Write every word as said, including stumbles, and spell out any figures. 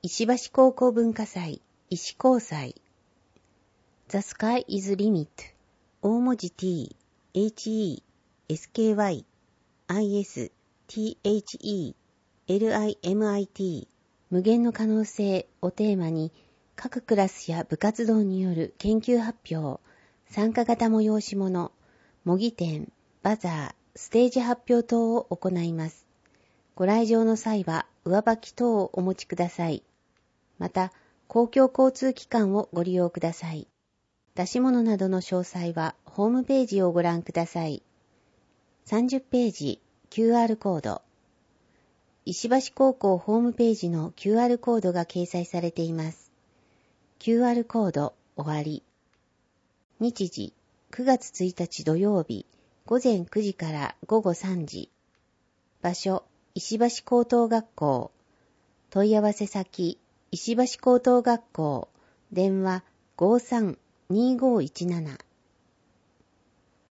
石橋高校文化祭、石高祭。The sky is limit。大文字 t、he、sky、is、the、limit。無限の可能性をテーマに、各クラスや部活動による研究発表、参加型催し物、模擬展、バザー、ステージ発表等を行います。ご来場の際は上履き等をお持ちください。また、公共交通機関をご利用ください。出し物などの詳細はホームページをご覧ください。さんじゅっページ キューアール コード。石橋高校ホームページの キューアール コードが掲載されています。キューアール コード終わり。日時くがつついたち土曜日ごぜんくじからごごさんじ。場所石橋高等学校。問い合わせ先石橋高等学校。電話 ごーさん にーごーいちなな